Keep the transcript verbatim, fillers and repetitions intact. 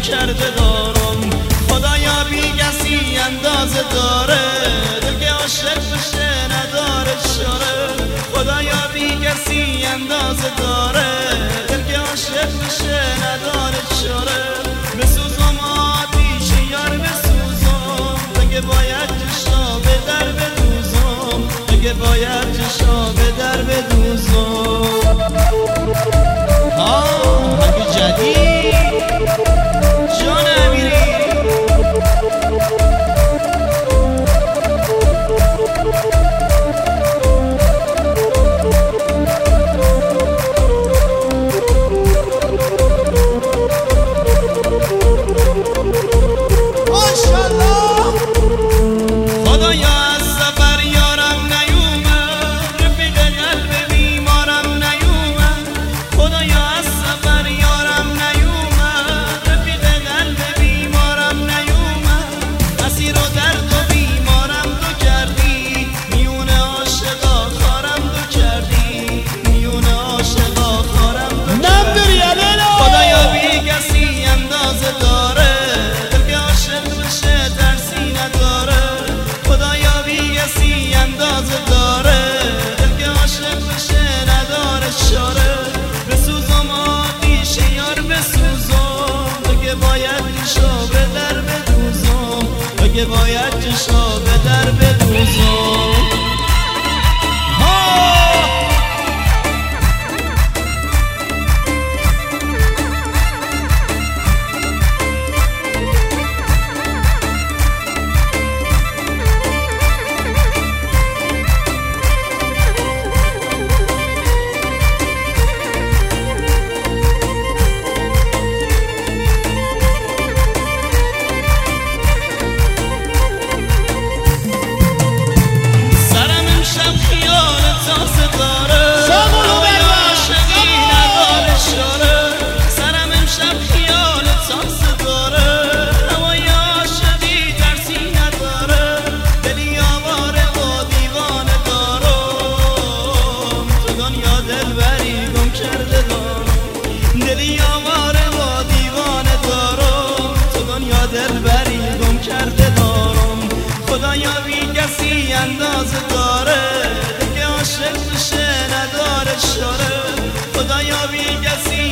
کرده دارم. خدایا بی کسی اندازه داره، دل که عاشق بشه نداره چاره. خدایا بی کسی اندازه داره، دل که عاشق بشه نداره چاره. بسوزم آتیش یار بسوزم، اگه باید چشا به در بدوزم، اگه باید چشا به در بدوزم. آهنگ جدید جان امیری. اگه باید چشا به در بدوزم. دلی آواره و دیوانه دارم، تو دنیا دلبری گم کرده دارم. خدایا بی کسی اندازه داره، که عاشق بشه نداره چاره. خدایا بی کسی